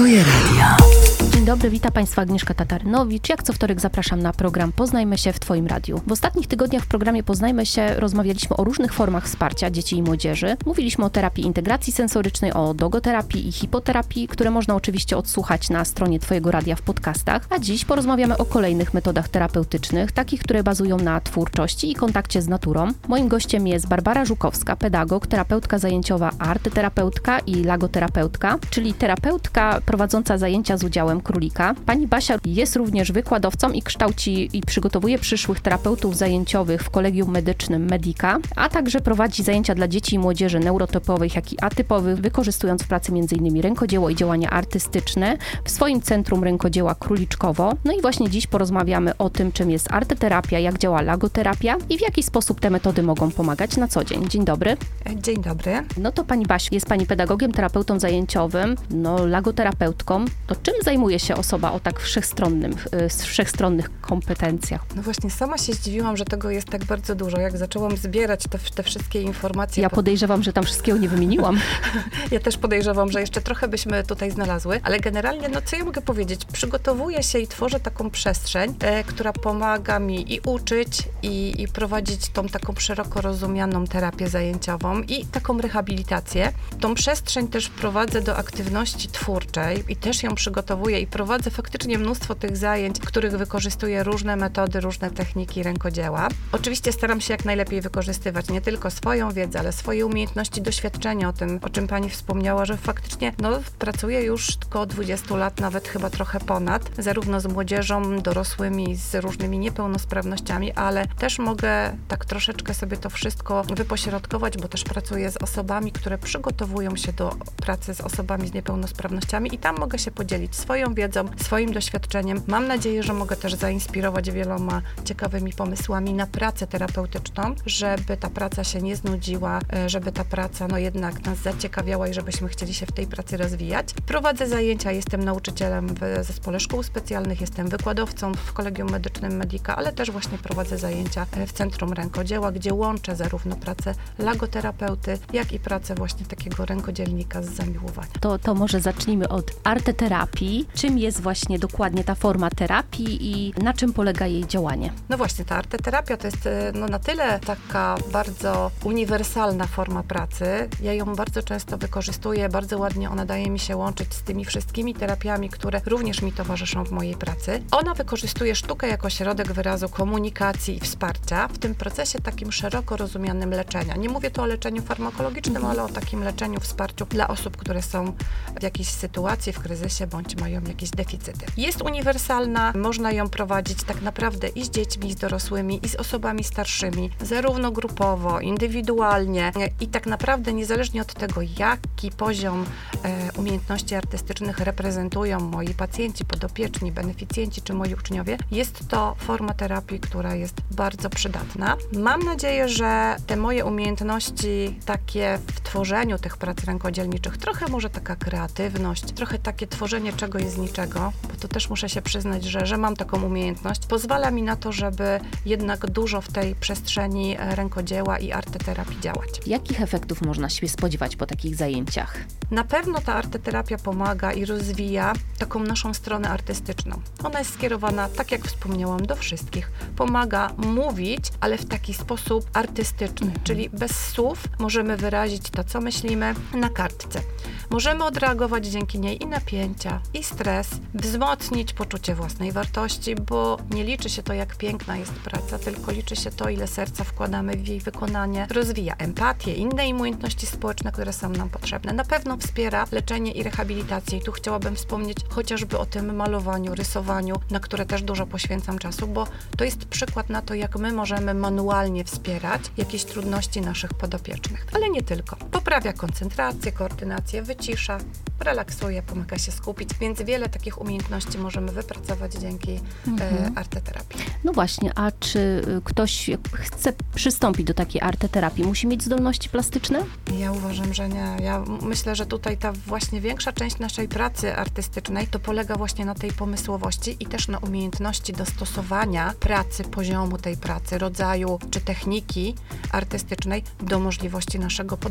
Twoje radio. Dzień dobry, witam Państwa Agnieszka Tatarynowicz. Jak co wtorek zapraszam na program Poznajmy się w Twoim radiu. W ostatnich tygodniach w programie Poznajmy się rozmawialiśmy o różnych formach wsparcia dzieci i młodzieży. Mówiliśmy o terapii integracji sensorycznej, o dogoterapii i hipoterapii, które można oczywiście odsłuchać na stronie Twojego radia w podcastach. A dziś porozmawiamy o kolejnych metodach terapeutycznych, takich, które bazują na twórczości i kontakcie z naturą. Moim gościem jest Barbara Żukowska, pedagog, terapeutka zajęciowa, arteterapeutka i lagoterapeutka, czyli terapeutka prowadząca zajęcia z udziałem królika. Pani Basia jest również wykładowcą i kształci i przygotowuje przyszłych terapeutów zajęciowych w Kolegium Medycznym Medika, a także prowadzi zajęcia dla dzieci i młodzieży neurotypowych, jak i atypowych, wykorzystując w pracy m.in. rękodzieło i działania artystyczne w swoim Centrum Rękodzieła Króliczkowo. No i właśnie dziś porozmawiamy o tym, czym jest arteterapia, jak działa lagoterapia i w jaki sposób te metody mogą pomagać na co dzień. Dzień dobry. Dzień dobry. No to Pani Basiu, jest Pani pedagogiem, terapeutą zajęciowym, lagoterapeutką. To czym zajmuje się osoba o tak wszechstronnych kompetencjach? No właśnie, sama się zdziwiłam, że tego jest tak bardzo dużo. Jak zaczęłam zbierać te wszystkie informacje... Ja podejrzewam, że tam wszystkiego nie wymieniłam. Ja też podejrzewam, że jeszcze trochę byśmy tutaj znalazły, ale generalnie, co ja mogę powiedzieć? Przygotowuję się i tworzę taką przestrzeń, która pomaga mi i uczyć, i prowadzić tą taką szeroko rozumianą terapię zajęciową i taką rehabilitację. Tą przestrzeń też prowadzę do aktywności twórczej i też ją przygotowuję i prowadzę faktycznie mnóstwo tych zajęć, w których wykorzystuję różne metody, różne techniki rękodzieła. Oczywiście staram się jak najlepiej wykorzystywać nie tylko swoją wiedzę, ale swoje umiejętności, doświadczenia o tym, o czym Pani wspomniała, że faktycznie pracuję już około 20 lat, nawet chyba trochę ponad, zarówno z młodzieżą, dorosłymi, z różnymi niepełnosprawnościami, ale też mogę tak troszeczkę sobie to wszystko wypośrodkować, bo też pracuję z osobami, które przygotowują się do pracy z osobami z niepełnosprawnościami i tam mogę się podzielić swoją wiedzą, swoim doświadczeniem. Mam nadzieję, że mogę też zainspirować wieloma ciekawymi pomysłami na pracę terapeutyczną, żeby ta praca się nie znudziła, żeby ta praca jednak nas zaciekawiała i żebyśmy chcieli się w tej pracy rozwijać. Prowadzę zajęcia, jestem nauczycielem w zespole szkół specjalnych, jestem wykładowcą w Kolegium Medycznym Medika, ale też właśnie prowadzę zajęcia w Centrum Rękodzieła, gdzie łączę zarówno pracę lagoterapeuty, jak i pracę właśnie takiego rękodzielnika z zamiłowania. To może zacznijmy od arteterapii. Czym jest właśnie dokładnie ta forma terapii i na czym polega jej działanie? No właśnie, ta arteterapia to jest na tyle taka bardzo uniwersalna forma pracy. Ja ją bardzo często wykorzystuję, bardzo ładnie ona daje mi się łączyć z tymi wszystkimi terapiami, które również mi towarzyszą w mojej pracy. Ona wykorzystuje sztukę jako środek wyrazu komunikacji i wsparcia w tym procesie takim szeroko rozumianym leczenia. Nie mówię tu o leczeniu farmakologicznym, ale o takim leczeniu, wsparciu dla osób, które są w jakiejś sytuacji, w kryzysie, bądź mają jakieś deficyty. Jest uniwersalna, można ją prowadzić tak naprawdę i z dziećmi, i z dorosłymi, i z osobami starszymi, zarówno grupowo, indywidualnie i tak naprawdę niezależnie od tego, jaki poziom umiejętności artystycznych reprezentują moi pacjenci, podopieczni, beneficjenci czy moi uczniowie, jest to forma terapii, która jest bardzo przydatna. Mam nadzieję, że te moje umiejętności takie w tworzeniu tych prac rękodzielniczych, trochę może taka kreatywność, trochę takie tworzenie czegoś z niczego, bo to też muszę się przyznać, że mam taką umiejętność, pozwala mi na to, żeby jednak dużo w tej przestrzeni rękodzieła i arteterapii działać. Jakich efektów można się spodziewać po takich zajęciach? Na pewno ta arteterapia pomaga i rozwija taką naszą stronę artystyczną. Ona jest skierowana, tak jak wspomniałam, do wszystkich. Pomaga mówić, ale w taki sposób artystyczny, czyli bez słów możemy wyrazić to, co myślimy na kartce. Możemy odreagować dzięki niej i napięcia, i stres, wzmocnić poczucie własnej wartości, bo nie liczy się to, jak piękna jest praca, tylko liczy się to, ile serca wkładamy w jej wykonanie. Rozwija empatię, inne umiejętności społeczne, które są nam potrzebne. Na pewno wspiera leczenie i rehabilitację. I tu chciałabym wspomnieć chociażby o tym malowaniu, rysowaniu, na które też dużo poświęcam czasu, bo to jest przykład na to, jak my możemy manualnie wspierać jakieś trudności naszych podopiecznych. Ale nie tylko. Poprawia koncentrację, koordynację, wycisza, relaksuje, pomaga się skupić, więc wiele takich umiejętności możemy wypracować dzięki arteterapii. No właśnie, a czy ktoś chce przystąpić do takiej arteterapii, musi mieć zdolności plastyczne? Ja uważam, że nie. Ja myślę, że tutaj ta właśnie większa część naszej pracy artystycznej to polega właśnie na tej pomysłowości i też na umiejętności dostosowania pracy, poziomu tej pracy, rodzaju czy techniki artystycznej do możliwości naszego podopiecznego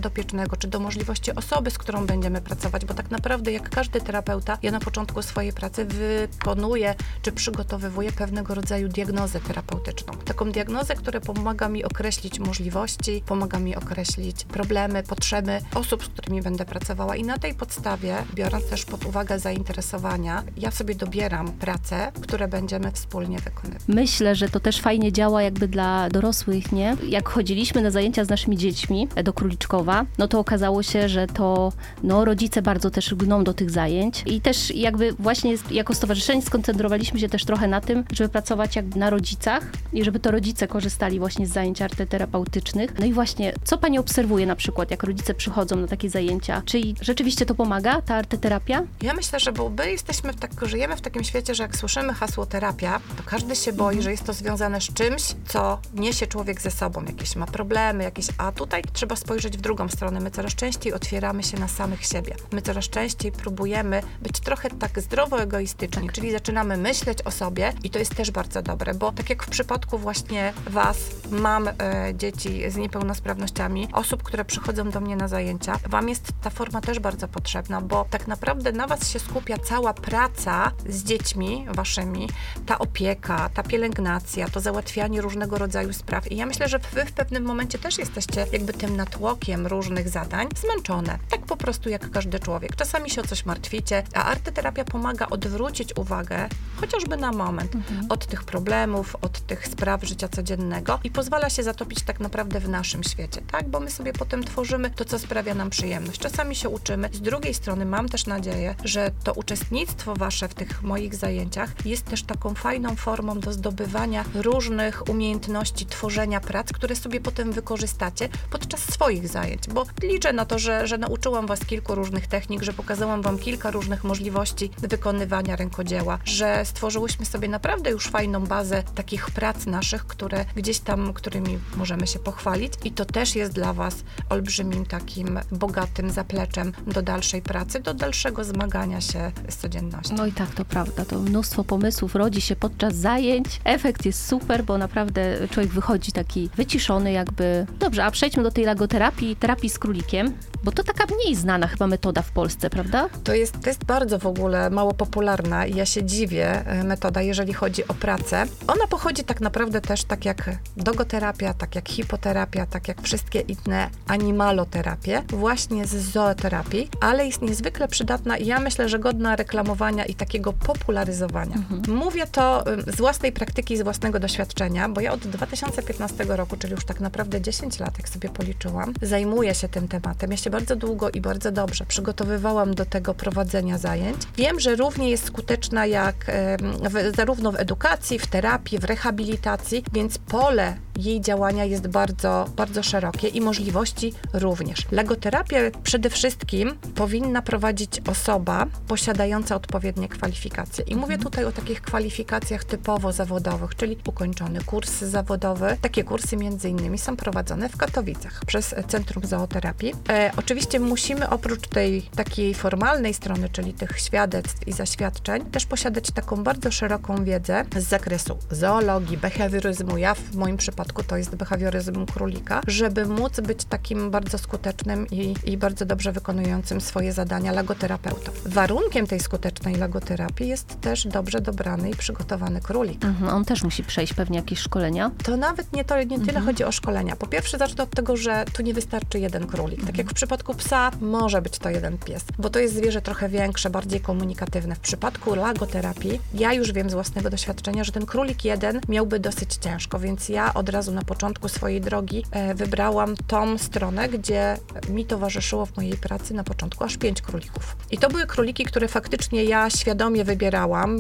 danego, czy do możliwości osoby, z którą będziemy pracować, bo tak naprawdę jak każdy terapeuta, ja na początku swojej pracy wykonuję, czy przygotowywuję pewnego rodzaju diagnozę terapeutyczną. Taką diagnozę, która pomaga mi określić możliwości, pomaga mi określić problemy, potrzeby osób, z którymi będę pracowała i na tej podstawie, biorąc też pod uwagę zainteresowania, ja sobie dobieram prace, które będziemy wspólnie wykonywać. Myślę, że to też fajnie działa jakby dla dorosłych, nie? Jak chodziliśmy na zajęcia z naszymi dziećmi do Króliczkowa, no to okazało się, że to rodzice bardzo też lgną do tych zajęć i też jakby właśnie jako stowarzyszenie skoncentrowaliśmy się też trochę na tym, żeby pracować jakby na rodzicach i żeby to rodzice korzystali właśnie z zajęć arteterapeutycznych. No i właśnie, co Pani obserwuje na przykład, jak rodzice przychodzą na takie zajęcia? Czy rzeczywiście to pomaga, ta arteterapia? Ja myślę, że bo my żyjemy w takim świecie, że jak słyszymy hasło terapia, to każdy się boi, że jest to związane z czymś, co niesie człowiek ze sobą. Jakieś ma problemy, a tutaj trzeba spojrzeć w drugą stronę. My coraz częściej otwieramy się na samych siebie. My coraz częściej próbujemy być trochę tak zdrowo egoistyczni, czyli zaczynamy myśleć o sobie i to jest też bardzo dobre, bo tak jak w przypadku właśnie Was, mam dzieci z niepełnosprawnościami, osób, które przychodzą do mnie na zajęcia, Wam jest ta forma też bardzo potrzebna, bo tak naprawdę na Was się skupia cała praca z dziećmi Waszymi, ta opieka, ta pielęgnacja, to załatwianie różnego rodzaju spraw i ja myślę, że Wy w pewnym momencie też jesteście jakby tym natłokiem różnych zadań zmęczone. Tak po prostu jak każdy człowiek. Czasami się o coś martwicie, a arteterapia pomaga odwrócić uwagę, chociażby na moment, od tych problemów, od tych spraw życia codziennego i pozwala się zatopić tak naprawdę w naszym świecie, tak? Bo my sobie potem tworzymy to, co sprawia nam przyjemność. Czasami się uczymy. Z drugiej strony mam też nadzieję, że to uczestnictwo Wasze w tych moich zajęciach jest też taką fajną formą do zdobywania różnych umiejętności, tworzenia prac, które sobie potem wykorzystacie podczas swoich zajęć, bo liczę na to, że nauczyłam Was kilku różnych technik, że pokazałam Wam kilka różnych możliwości wykonywania rękodzieła, że stworzyłyśmy sobie naprawdę już fajną bazę takich prac naszych, które gdzieś tam, którymi możemy się pochwalić i to też jest dla Was olbrzymim takim bogatym zapleczem do dalszej pracy, do dalszego zmagania się z codziennością. No i tak, to prawda, to mnóstwo pomysłów rodzi się podczas zajęć. Efekt jest super, bo naprawdę człowiek wychodzi taki wyciszony jakby. Dobrze, a przejdźmy do tej lagoterapii, terapii z królikiem, bo to taka mniej znana chyba metoda w Polsce, prawda? To jest bardzo w ogóle mało popularna i ja się dziwię, metoda, jeżeli chodzi o pracę. Ona pochodzi tak naprawdę też tak jak dogoterapia, tak jak hipoterapia, tak jak wszystkie inne animaloterapie, właśnie z zooterapii, ale jest niezwykle przydatna i ja myślę, że godna reklamowania i takiego popularyzowania. Mówię to z własnej praktyki, z własnego doświadczenia, bo ja od 2015 roku, czyli już tak naprawdę 10 lat, jak sobie policzyłam, zajmuję się tym tematem. Ja się bardzo długo i bardzo dobrze przygotowywałam do tego prowadzenia zajęć. Wiem, że równie jest skuteczna jak zarówno w edukacji, w terapii, w rehabilitacji, więc pole jej działania jest bardzo, bardzo szerokie i możliwości również. Logoterapię przede wszystkim powinna prowadzić osoba posiadająca odpowiednie kwalifikacje. I mówię tutaj o takich kwalifikacjach typowo zawodowych, czyli ukończony kurs zawodowy. Takie kursy między innymi są prowadzone w Katowicach przez Centrum Zooterapii. Oczywiście musimy oprócz tej takiej formalnej strony, czyli tych świadectw i zaświadczeń, też posiadać taką bardzo szeroką wiedzę z zakresu zoologii, behawioryzmu. Ja w moim przypadku to jest behawioryzm królika, żeby móc być takim bardzo skutecznym i bardzo dobrze wykonującym swoje zadania logoterapeutą. Warunkiem tej skutecznej logoterapii jest też dobrze dobrany i przygotowany królik. On też musi przejść pewnie jakieś szkolenia? To nawet nie tyle chodzi o szkolenia. Po pierwsze zacznę od tego, że tu nie wystarczy jeden królik. Tak jak w przypadku psa może być to jeden pies, bo to jest zwierzę trochę większe, bardziej komunikatywne. W przypadku logoterapii ja już wiem z własnego doświadczenia, że ten królik jeden miałby dosyć ciężko, więc ja od razu na początku swojej drogi wybrałam tą stronę, gdzie mi towarzyszyło w mojej pracy na początku aż 5 królików. I to były króliki, które faktycznie ja świadomie wybierałam.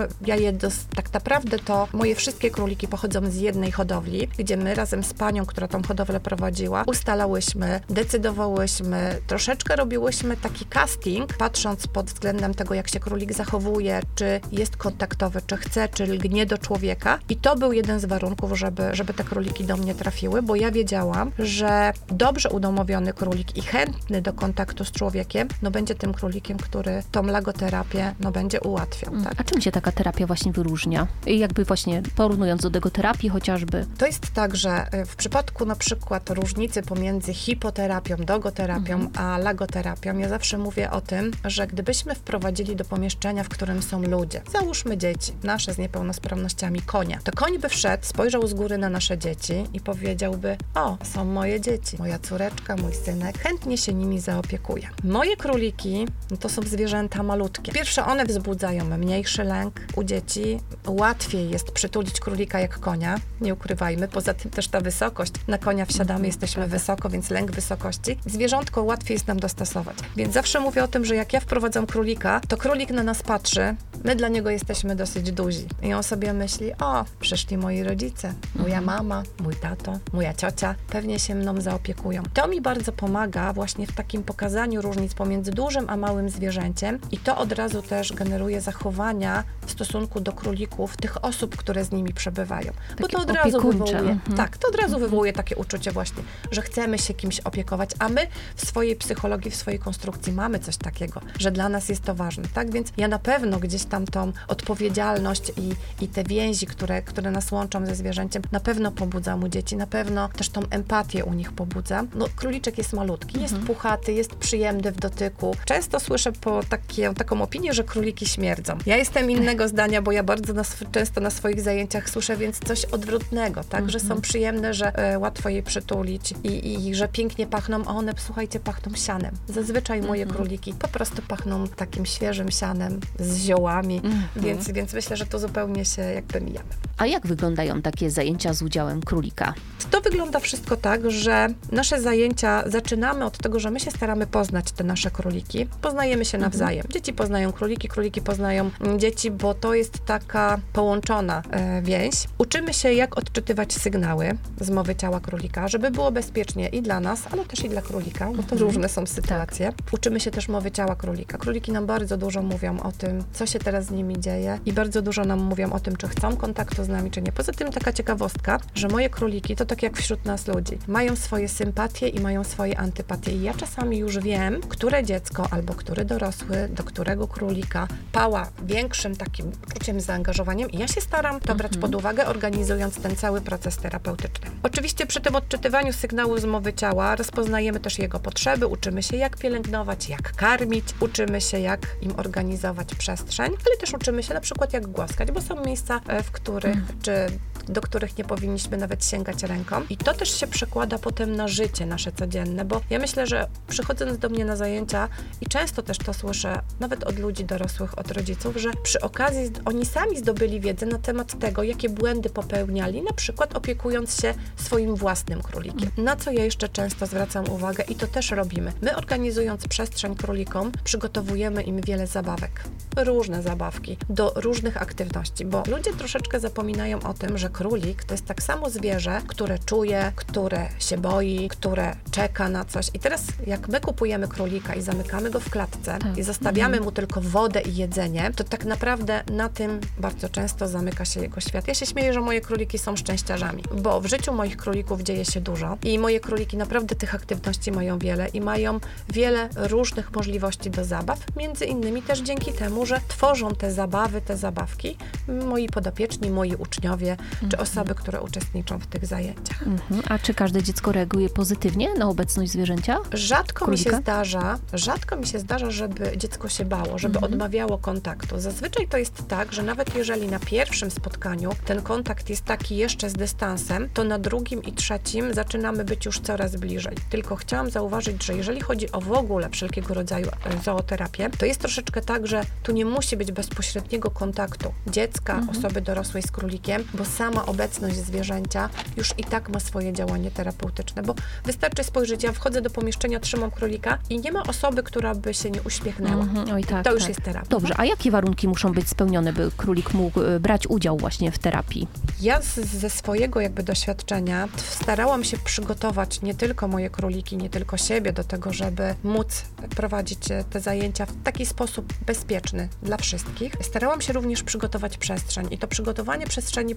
Tak naprawdę to moje wszystkie króliki pochodzą z jednej hodowli, gdzie my razem z panią, która tą hodowlę prowadziła, ustalałyśmy, decydowałyśmy, troszeczkę robiłyśmy taki casting, patrząc pod względem tego, jak się królik zachowuje, czy jest kontaktowy, czy chce, czy lgnie do człowieka. I to był jeden z warunków, żeby te króliki króliki do mnie trafiły, bo ja wiedziałam, że dobrze udomowiony królik i chętny do kontaktu z człowiekiem, no będzie tym królikiem, który tą lagoterapię, no będzie ułatwiał. Tak? A czym się taka terapia właśnie wyróżnia? I jakby właśnie porównując do logoterapii chociażby? To jest tak, że w przypadku na przykład różnicy pomiędzy hipoterapią, dogoterapią, a lagoterapią, ja zawsze mówię o tym, że gdybyśmy wprowadzili do pomieszczenia, w którym są ludzie, załóżmy dzieci, nasze z niepełnosprawnościami, konia, to koń by wszedł, spojrzał z góry na nasze dzieci i powiedziałby: o, są moje dzieci, moja córeczka, mój synek, chętnie się nimi zaopiekuję. Moje króliki to są zwierzęta malutkie. Pierwsze, one wzbudzają mniejszy lęk u dzieci, łatwiej jest przytulić królika jak konia, nie ukrywajmy, poza tym też ta wysokość, na konia wsiadamy, jesteśmy wysoko, więc lęk wysokości. Zwierzątko łatwiej jest nam dostosować. Więc zawsze mówię o tym, że jak ja wprowadzam królika, to królik na nas patrzy, my dla niego jesteśmy dosyć duzi. I on sobie myśli: o, przyszli moi rodzice, moja mama, mój tato, moja ciocia, pewnie się mną zaopiekują. To mi bardzo pomaga właśnie w takim pokazaniu różnic pomiędzy dużym a małym zwierzęciem i to od razu też generuje zachowania w stosunku do królików tych osób, które z nimi przebywają. Bo to od razu wywołuje, tak, to od razu wywołuje takie uczucie właśnie, że chcemy się kimś opiekować, a my w swojej psychologii, w swojej konstrukcji mamy coś takiego, że dla nas jest to ważne, tak? Więc ja na pewno gdzieś tam tą odpowiedzialność i te więzi, które nas łączą ze zwierzęciem, na pewno pobudzam u dzieci, na pewno też tą empatię u nich pobudzam. No, króliczek jest malutki, jest puchaty, jest przyjemny w dotyku. Często słyszę taką opinię, że króliki śmierdzą. Ja jestem innego zdania, bo ja bardzo często na swoich zajęciach słyszę więc coś odwrotnego, tak? Że są przyjemne, że łatwo je przytulić i że pięknie pachną, a one, słuchajcie, pachną sianem. Zazwyczaj moje króliki po prostu pachną takim świeżym sianem z ziołami, więc myślę, że to zupełnie się jakby mijamy. A jak wyglądają takie zajęcia z udziałem królika? To wygląda wszystko tak, że nasze zajęcia zaczynamy od tego, że my się staramy poznać te nasze króliki. Poznajemy się nawzajem. Dzieci poznają króliki, króliki poznają dzieci, bo to jest taka połączona więź. Uczymy się, jak odczytywać sygnały z mowy ciała królika, żeby było bezpiecznie i dla nas, ale też i dla królika, bo to różne są sytuacje. Tak. Uczymy się też mowy ciała królika. Króliki nam bardzo dużo mówią o tym, co się teraz z nimi dzieje i bardzo dużo nam mówią o tym, czy chcą kontaktu z nami, czy nie. Poza tym taka ciekawostka, że moje króliki to tak jak wśród nas ludzi. Mają swoje sympatie i mają swoje antypatie. I ja czasami już wiem, które dziecko albo który dorosły do którego królika pała większym takim uczuciem, zaangażowaniem i ja się staram to brać pod uwagę, organizując ten cały proces terapeutyczny. Oczywiście przy tym odczytywaniu sygnału z mowy ciała rozpoznajemy też jego potrzeby, uczymy się, jak pielęgnować, jak karmić, uczymy się, jak im organizować przestrzeń, ale też uczymy się na przykład, jak głaskać, bo są miejsca, w których, czy do których nie powinniśmy nawet sięgać ręką. I to też się przekłada potem na życie nasze codzienne, bo ja myślę, że przychodząc do mnie na zajęcia i często też to słyszę, nawet od ludzi dorosłych, od rodziców, że przy okazji oni sami zdobyli wiedzę na temat tego, jakie błędy popełniali, na przykład opiekując się swoim własnym królikiem. Na co ja jeszcze często zwracam uwagę i to też robimy. My organizując przestrzeń królikom, przygotowujemy im wiele zabawek. Różne zabawki do różnych aktywności, bo ludzie troszeczkę zapominają o tym, że królik to jest tak samo zwierzę, które czuje, które się boi, które czeka na coś. I teraz jak my kupujemy królika i zamykamy go w klatce i zostawiamy mu tylko wodę i jedzenie, to tak naprawdę na tym bardzo często zamyka się jego świat. Ja się śmieję, że moje króliki są szczęściarzami, bo w życiu moich królików dzieje się dużo i moje króliki naprawdę tych aktywności mają wiele i mają wiele różnych możliwości do zabaw, między innymi też dzięki temu, że tworzą te zabawy, te zabawki moi podopieczni, moi uczniowie, czy osoby, które uczestniczą w tych zajęciach. A czy każde dziecko reaguje pozytywnie na obecność zwierzęcia? Rzadko mi się zdarza, żeby dziecko się bało, żeby odmawiało kontaktu. Zazwyczaj to jest tak, że nawet jeżeli na pierwszym spotkaniu ten kontakt jest taki jeszcze z dystansem, to na drugim i trzecim zaczynamy być już coraz bliżej. Tylko chciałam zauważyć, że jeżeli chodzi o w ogóle wszelkiego rodzaju zooterapię, to jest troszeczkę tak, że tu nie musi być bezpośredniego kontaktu dziecka, osoby dorosłej z królikiem, bo sama obecność zwierzęcia już i tak ma swoje działanie terapeutyczne, bo wystarczy spojrzeć, ja wchodzę do pomieszczenia, trzymam królika i nie ma osoby, która by się nie uśmiechnęła. Oj, tak, to już jest terapia. Dobrze, a jakie warunki muszą być spełnione, by królik mógł brać udział właśnie w terapii? Ja ze swojego jakby doświadczenia starałam się przygotować nie tylko moje króliki, nie tylko siebie do tego, żeby móc prowadzić te zajęcia w taki sposób bezpieczny dla wszystkich. Starałam się również przygotować przestrzeń i to przygotowanie przestrzeni polega na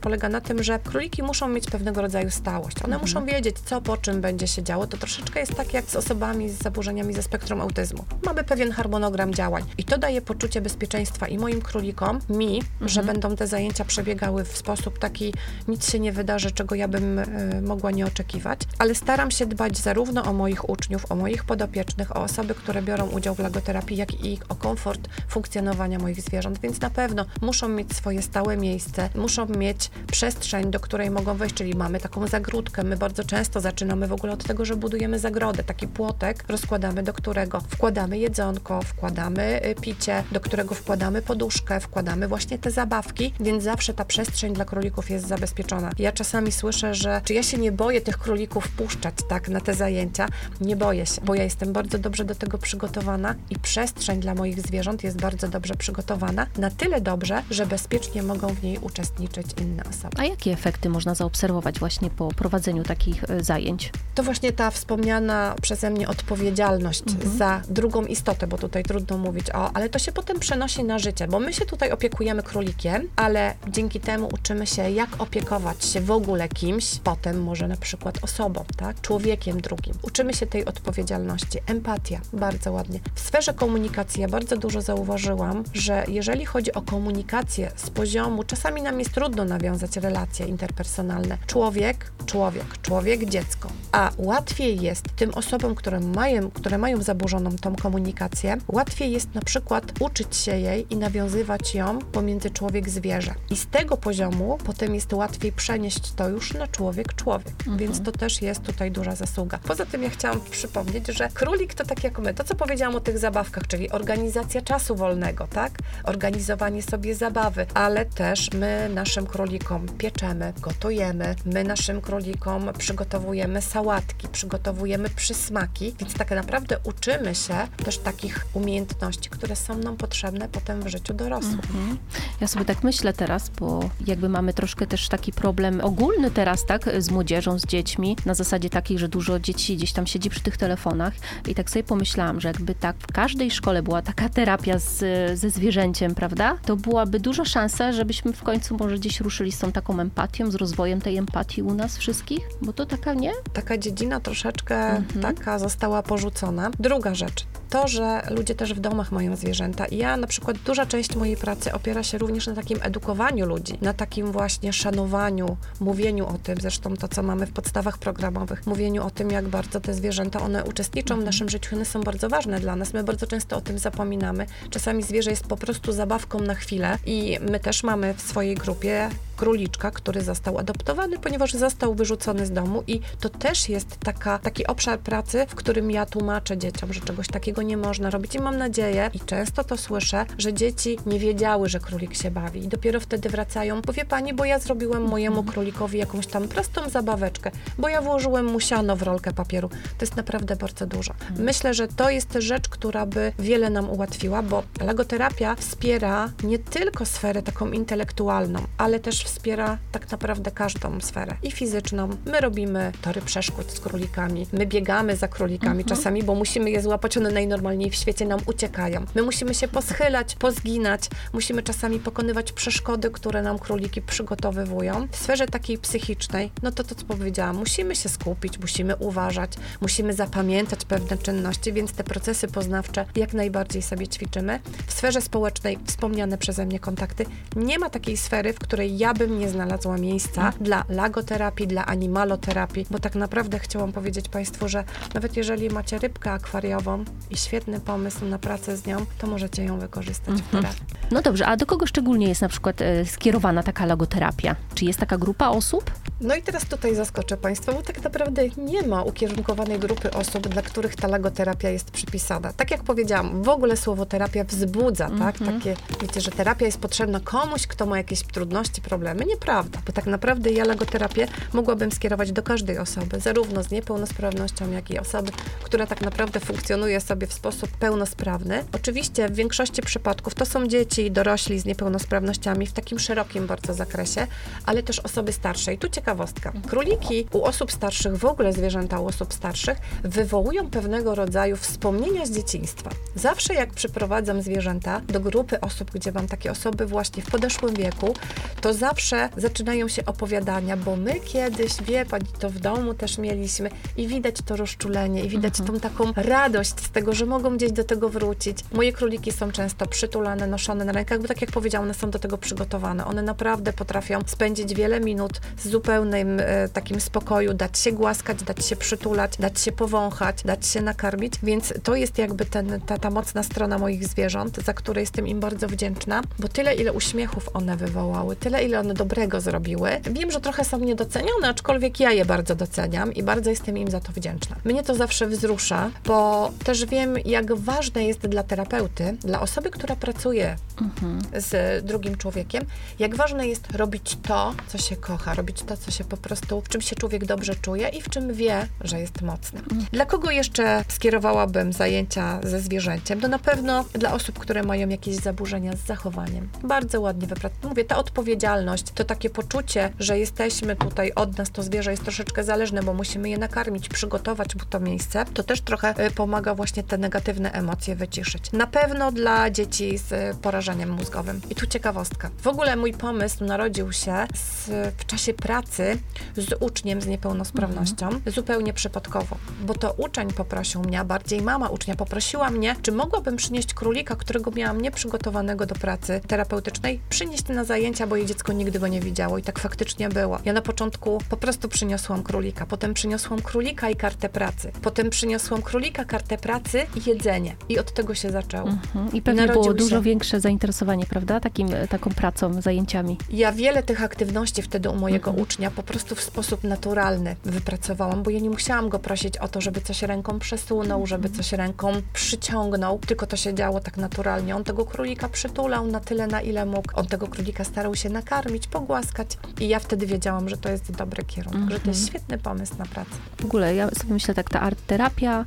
tym, że króliki muszą mieć pewnego rodzaju stałość. One muszą wiedzieć, co po czym będzie się działo. To troszeczkę jest tak jak z osobami z zaburzeniami ze spektrum autyzmu. Mamy pewien harmonogram działań i to daje poczucie bezpieczeństwa i moim królikom, że będą te zajęcia przebiegały w sposób taki, nic się nie wydarzy, czego ja bym mogła nie oczekiwać, ale staram się dbać zarówno o moich uczniów, o moich podopiecznych, o osoby, które biorą udział w lagoterapii, jak i o komfort funkcjonowania moich zwierząt, więc na pewno muszą mieć swoje stałe miejsce, muszą mieć przestrzeń, do której mogą wejść, czyli mamy taką zagródkę. My bardzo często zaczynamy w ogóle od tego, że budujemy zagrodę, taki płotek rozkładamy, do którego wkładamy jedzonko, wkładamy picie, do którego wkładamy poduszkę, wkładamy właśnie te zabawki, więc zawsze ta przestrzeń dla królików jest zabezpieczona. Ja czasami słyszę, że czy ja się nie boję tych królików puszczać tak na te zajęcia? Nie boję się, bo ja jestem bardzo dobrze do tego przygotowana i przestrzeń dla moich zwierząt jest bardzo dobrze przygotowana, na tyle dobrze, że bezpiecznie mogą w niej uczestniczyć inne osoby. A jakie efekty można zaobserwować właśnie po prowadzeniu takich zajęć? To właśnie ta wspomniana przeze mnie odpowiedzialność za drugą istotę, bo tutaj trudno mówić ale to się potem przenosi na życie, bo my się tutaj opiekujemy królikiem, ale dzięki temu uczymy się, jak opiekować się w ogóle kimś, potem może na przykład osobą, tak? Człowiekiem drugim. Uczymy się tej odpowiedzialności. Empatia, bardzo ładnie. W sferze komunikacji ja bardzo dużo zauważyłam, że jeżeli chodzi o komunikację z poziomu, czasami nam jest trudno nawiązać relacje interpersonalne. Człowiek, dziecko. A łatwiej jest tym osobom, które mają zaburzoną tą komunikację, łatwiej jest na przykład uczyć się jej i nawiązywać ją pomiędzy człowiek-zwierzę. I z tego poziomu potem jest łatwiej przenieść to już na człowiek-człowiek. Więc to też jest tutaj duża zasługa. Poza tym ja chciałam przypomnieć, że królik to tak jak my, to co powiedziałam o tych zabawkach, czyli organizacja czasu wolnego, tak? Organizowanie sobie zabawy, ale też my naszym królikom pieczemy, gotujemy, my naszym królikom przygotowujemy sałatki, przygotowujemy przysmaki, więc tak naprawdę uczymy się też takich umiejętności, które są nam potrzebne potem w życiu dorosłym. Ja sobie tak myślę teraz, bo jakby mamy troszkę też taki problem ogólny teraz, tak, z młodzieżą, z dziećmi, na zasadzie takiej, że dużo dzieci gdzieś tam siedzi przy tych telefonach i tak sobie pomyślałam, że jakby tak w każdej szkole była taka terapia ze zwierzęciem, prawda, to byłaby duża szansa, żebyśmy w końcu może gdzieś ruszyli z tą taką empatią, z rozwojem tej empatii u nas wszystkich, bo to taka, nie? Taka dziedzina troszeczkę taka została porzucona. Druga rzecz, to, że ludzie też w domach mają zwierzęta i ja na przykład duża część mojej pracy opiera się również na takim edukowaniu ludzi, na takim właśnie szanowaniu, mówieniu o tym, zresztą to, co mamy w podstawach programowych, mówieniu o tym, jak bardzo te zwierzęta, one uczestniczą w naszym życiu, one są bardzo ważne dla nas, my bardzo często o tym zapominamy. Czasami zwierzę jest po prostu zabawką na chwilę i my też mamy w swojej grupie króliczka, który został adoptowany, ponieważ został wyrzucony z domu i to też jest taki obszar pracy, w którym ja tłumaczę dzieciom, że czegoś takiego nie można robić i mam nadzieję, i często to słyszę, że dzieci nie wiedziały, że królik się bawi i dopiero wtedy wracają, powie pani, bo ja zrobiłem mojemu królikowi jakąś tam prostą zabaweczkę, bo ja włożyłem mu siano w rolkę papieru. To jest naprawdę bardzo dużo. Myślę, że to jest rzecz, która by wiele nam ułatwiła, bo lagoterapia wspiera nie tylko sferę taką intelektualną, ale też wspiera tak naprawdę każdą sferę i fizyczną. My robimy tory przeszkód z królikami, my biegamy za królikami czasami, bo musimy je złapać, one najnormalniej w świecie nam uciekają. My musimy się poschylać, pozginać, musimy czasami pokonywać przeszkody, które nam króliki przygotowywują. W sferze takiej psychicznej, no to co powiedziałam, musimy się skupić, musimy uważać, musimy zapamiętać pewne czynności, więc te procesy poznawcze jak najbardziej sobie ćwiczymy. W sferze społecznej, wspomniane przeze mnie kontakty, nie ma takiej sfery, w której ja bym nie znalazła miejsca dla lagoterapii, dla animaloterapii, bo tak naprawdę chciałam powiedzieć Państwu, że nawet jeżeli macie rybkę akwariową i świetny pomysł na pracę z nią, to możecie ją wykorzystać w terapii. No dobrze, a do kogo szczególnie jest na przykład skierowana taka lagoterapia? Czy jest taka grupa osób? No i teraz tutaj zaskoczę Państwa, bo tak naprawdę nie ma ukierunkowanej grupy osób, dla których ta lagoterapia jest przypisana. Tak jak powiedziałam, w ogóle słowo terapia wzbudza, tak? Takie, wiecie, że terapia jest potrzebna komuś, kto ma jakieś trudności, problemy. Nieprawda, bo tak naprawdę ja lagoterapię mogłabym skierować do każdej osoby, zarówno z niepełnosprawnością, jak i osoby, która tak naprawdę funkcjonuje sobie w sposób pełnosprawny. Oczywiście w większości przypadków to są dzieci i dorośli z niepełnosprawnościami w takim szerokim bardzo zakresie, ale też osoby starsze. I tu ciekawostka. Króliki u osób starszych, w ogóle zwierzęta u osób starszych, wywołują pewnego rodzaju wspomnienia z dzieciństwa. Zawsze jak przyprowadzam zwierzęta do grupy osób, gdzie mam takie osoby właśnie w podeszłym wieku, to zawsze zawsze zaczynają się opowiadania, bo my kiedyś, wie pani, to w domu też mieliśmy i widać to rozczulenie i widać tą taką radość z tego, że mogą gdzieś do tego wrócić. Moje króliki są często przytulane, noszone na rękach, bo tak jak powiedziałam, one są do tego przygotowane. One naprawdę potrafią spędzić wiele minut z zupełnym takim spokoju, dać się głaskać, dać się przytulać, dać się powąchać, dać się nakarmić, więc to jest jakby ta mocna strona moich zwierząt, za które jestem im bardzo wdzięczna, bo tyle, ile uśmiechów one wywołały, tyle, ile one dobrego zrobiły. Wiem, że trochę są niedocenione, aczkolwiek ja je bardzo doceniam i bardzo jestem im za to wdzięczna. Mnie to zawsze wzrusza, bo też wiem, jak ważne jest dla terapeuty, dla osoby, która pracuje z drugim człowiekiem, jak ważne jest robić to, co się kocha, robić to, co się po prostu, w czym się człowiek dobrze czuje i w czym wie, że jest mocny. Dla kogo jeszcze skierowałabym zajęcia ze zwierzęciem? To na pewno dla osób, które mają jakieś zaburzenia z zachowaniem. Bardzo ładnie mówię, ta odpowiedzialność, to takie poczucie, że jesteśmy tutaj, od nas to zwierzę jest troszeczkę zależne, bo musimy je nakarmić, przygotować mu to miejsce, to też trochę pomaga właśnie te negatywne emocje wyciszyć. Na pewno dla dzieci z porażeniem mózgowym. I tu ciekawostka. W ogóle mój pomysł narodził się w czasie pracy z uczniem z niepełnosprawnością, zupełnie przypadkowo, bo to uczeń poprosił mnie, a bardziej mama ucznia poprosiła mnie, czy mogłabym przynieść królika, którego miałam nieprzygotowanego do pracy terapeutycznej, przynieść na zajęcia, bo jej dziecko nigdy go nie widziało i tak faktycznie było. Ja na początku po prostu przyniosłam królika, potem przyniosłam królika i kartę pracy, potem przyniosłam królika, kartę pracy i jedzenie. I od tego się zaczęło. I pewnie było dużo większe zainteresowanie, prawda? Taką pracą, zajęciami. Ja wiele tych aktywności wtedy u mojego ucznia po prostu w sposób naturalny wypracowałam, bo ja nie musiałam go prosić o to, żeby coś ręką przesunął, żeby coś ręką przyciągnął, tylko to się działo tak naturalnie. On tego królika przytulał na tyle, na ile mógł. On tego królika starał się nakarmić, pogłaskać i ja wtedy wiedziałam, że to jest dobry kierunek, że to jest świetny pomysł na pracę. W ogóle ja sobie myślę tak, ta artterapia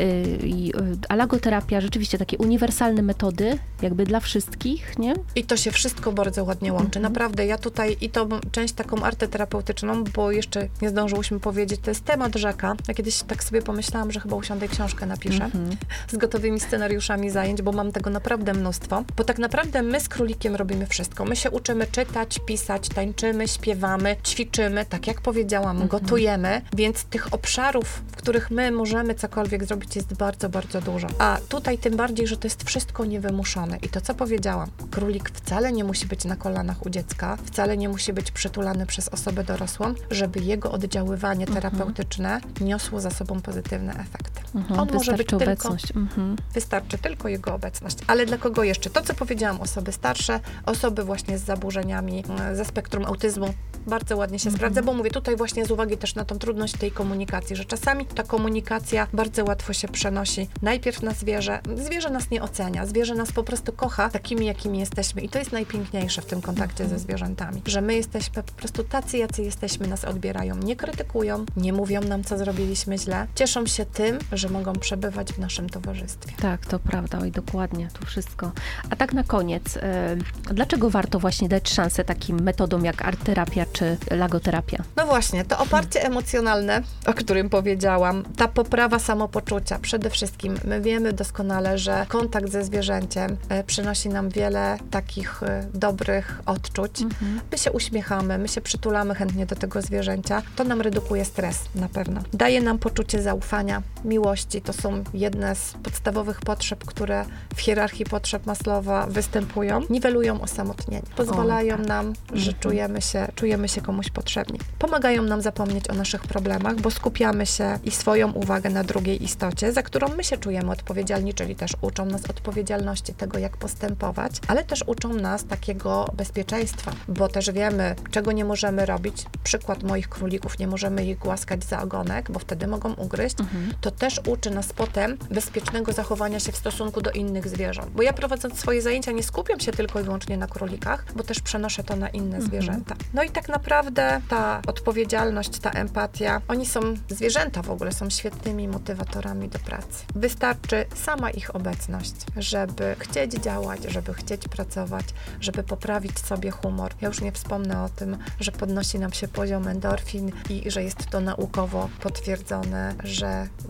i alagoterapia, rzeczywiście takie uniwersalne metody, jakby dla wszystkich, nie? I to się wszystko bardzo ładnie łączy. Naprawdę, ja tutaj i tą część taką arteterapeutyczną, bo jeszcze nie zdążyłyśmy powiedzieć, to jest temat rzeka. Ja kiedyś tak sobie pomyślałam, że chyba usiądę i książkę napiszę z gotowymi scenariuszami zajęć, bo mam tego naprawdę mnóstwo. Bo tak naprawdę my z królikiem robimy wszystko. My się uczymy czytać, pisać, tańczymy, śpiewamy, ćwiczymy, tak jak powiedziałam, gotujemy, więc tych obszarów, w których my możemy cokolwiek zrobić, jest bardzo, bardzo dużo. A tutaj tym bardziej, że to jest wszystko niewymuszone. I to, co powiedziałam, królik wcale nie musi być na kolanach u dziecka, wcale nie musi być przytulany przez osobę dorosłą, żeby jego oddziaływanie terapeutyczne niosło za sobą pozytywne efekty. On może być obecność. Wystarczy tylko jego obecność. Ale dla kogo jeszcze? To, co powiedziałam, osoby starsze, osoby właśnie z zaburzeniami ze spektrum autyzmu, bardzo ładnie się sprawdza, bo mówię tutaj właśnie z uwagi też na tą trudność tej komunikacji, że czasami ta komunikacja bardzo łatwo się przenosi najpierw na zwierzę. Zwierzę nas nie ocenia, zwierzę nas po prostu kocha takimi, jakimi jesteśmy i to jest najpiękniejsze w tym kontakcie ze zwierzętami, że my jesteśmy po prostu tacy, jacy jesteśmy, nas odbierają, nie krytykują, nie mówią nam, co zrobiliśmy źle, cieszą się tym, że mogą przebywać w naszym towarzystwie. Tak, to prawda, oj dokładnie, to wszystko. A tak na koniec, dlaczego warto właśnie dać szansę takim metodom jak artterapia czy lagoterapia? No właśnie, to oparcie emocjonalne, o którym powiedziałam, ta poprawa samopoczucia. Przede wszystkim my wiemy doskonale, że kontakt ze zwierzęciem przynosi nam wiele takich dobrych odczuć. My się uśmiechamy, my się przytulamy chętnie do tego zwierzęcia. To nam redukuje stres na pewno. Daje nam poczucie zaufania, miłości. To są jedne z podstawowych potrzeb, które w hierarchii potrzeb Maslowa występują. Niwelują osamotnienie. Pozwalają nam, że czujemy się komuś potrzebni. Pomagają nam zapomnieć o naszych problemach, bo skupiamy się i swoją uwagę na drugiej istocie, za którą my się czujemy odpowiedzialni, czyli też uczą nas odpowiedzialności tego, jak postępować, ale też uczą nas takiego bezpieczeństwa, bo też wiemy, czego nie możemy robić. Przykład moich królików, nie możemy ich głaskać za ogonek, bo wtedy mogą ugryźć. To też uczy nas potem bezpiecznego zachowania się w stosunku do innych zwierząt. Bo ja prowadząc swoje zajęcia nie skupiam się tylko i wyłącznie na królikach, bo też przenoszę to na inne zwierzęta. No i tak naprawdę ta odpowiedzialność, ta empatia, zwierzęta w ogóle są świetnymi motywatorami do pracy. Wystarczy sama ich obecność, żeby chcieć działać, żeby chcieć pracować, żeby poprawić sobie humor. Ja już nie wspomnę o tym, że podnosi nam się poziom endorfin i że jest to naukowo potwierdzone, że gdzieś tam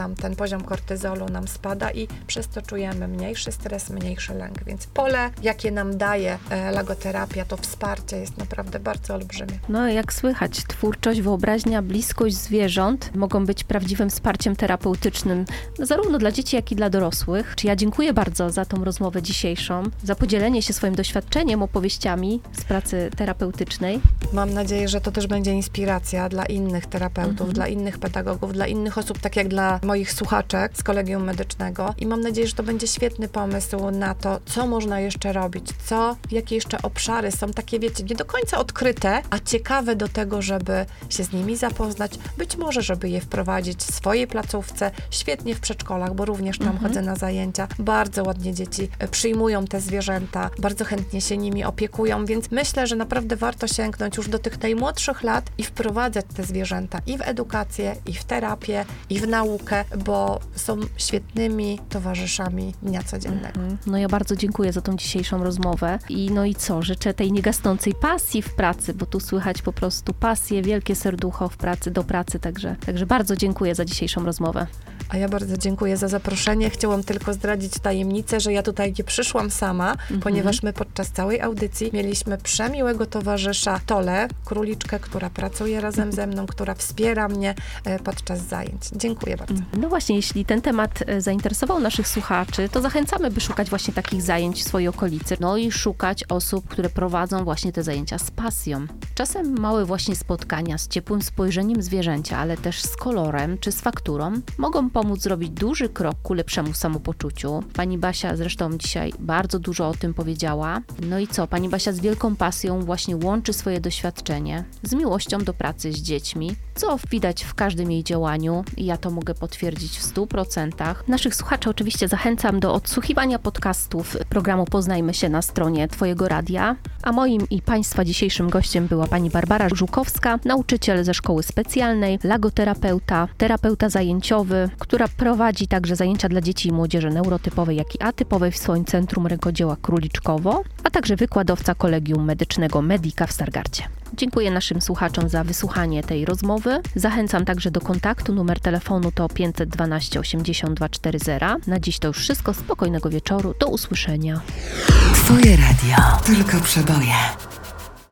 tam ten poziom kortyzolu nam spada i przez to czujemy mniejszy stres, mniejszy lęk, więc pole, jakie nam daje logoterapia, to wsparcie jest naprawdę bardzo olbrzymie. No jak słychać, twórczość, wyobraźnia, bliskość zwierząt mogą być prawdziwym wsparciem terapeutycznym, zarówno dla dzieci, jak i dla dorosłych. Czy ja dziękuję bardzo za tą rozmowę dzisiejszą, za podzielenie się swoim doświadczeniem, opowieściami z pracy terapeutycznej. Mam nadzieję, że to też będzie inspiracja dla innych terapeutów, dla innych pedagogów, dla innych osób, tak jak dla moich słuchaczek z Kolegium Medycznego. I mam nadzieję, że to będzie świetny pomysł na to, co można jeszcze robić, jakie jeszcze obszary są takie, wiecie, nie do końca odkryte, a ciekawe do tego, żeby się z nimi zapoznać, być może, żeby je wprowadzić w swojej placówce, świetnie w przedszkolach, bo również tam chodzę na zajęcia. Bardzo ładnie dzieci przyjmują te zwierzęta, bardzo chętnie się nimi opiekują, więc myślę, że naprawdę warto sięgnąć już do tych najmłodszych lat i wprowadzać te zwierzęta i w edukację, i w terapię, i w naukę, bo są świetnymi towarzyszami dnia codziennego. No ja bardzo dziękuję za tą dzisiejszą rozmowę i życzę tej niegasnącej pasji w pracy, bo tu słychać po prostu pasję, wielkie serducho w pracy, do pracy, także bardzo dziękuję za dzisiejszą rozmowę. A ja bardzo dziękuję za zaproszenie. Chciałam tylko zdradzić tajemnicę, że ja tutaj nie przyszłam sama, ponieważ my podczas całej audycji mieliśmy przemiłego towarzysza Tolę, króliczkę, która pracuje razem ze mną, która wspiera mnie podczas zajęć. Dziękuję bardzo. No właśnie, jeśli ten temat zainteresował naszych słuchaczy, to zachęcamy, by szukać właśnie takich zajęć w swojej okolicy. No i szukać osób, które prowadzą właśnie te zajęcia z pasją. Czasem małe właśnie spotkania z ciepłym spojrzeniem zwierzęcia, ale też z kolorem czy z fakturą mogą pomóc zrobić duży krok ku lepszemu samopoczuciu. Pani Basia zresztą dzisiaj bardzo dużo o tym powiedziała. No i co? Pani Basia z wielką pasją właśnie łączy swoje doświadczenie z miłością do pracy z dziećmi, co widać w każdym jej działaniu i ja to mogę potwierdzić w 100%. Naszych słuchaczy oczywiście zachęcam do odsłuchiwania podcastów programu Poznajmy się na stronie Twojego radia, a moim i Państwa dzisiejszym gościem była pani Barbara Żukowska, nauczyciel ze szkoły specjalnej, logoterapeuta, terapeuta zajęciowy, która prowadzi także zajęcia dla dzieci i młodzieży neurotypowej, jak i atypowej w swoim Centrum Rękodzieła Króliczkowo, a także wykładowca Kolegium Medycznego Medika w Stargardzie. Dziękuję naszym słuchaczom za wysłuchanie tej rozmowy. Zachęcam także do kontaktu. Numer telefonu to 512 82 40. Na dziś to już wszystko. Spokojnego wieczoru. Do usłyszenia. Twoje radio. Tylko przeboje.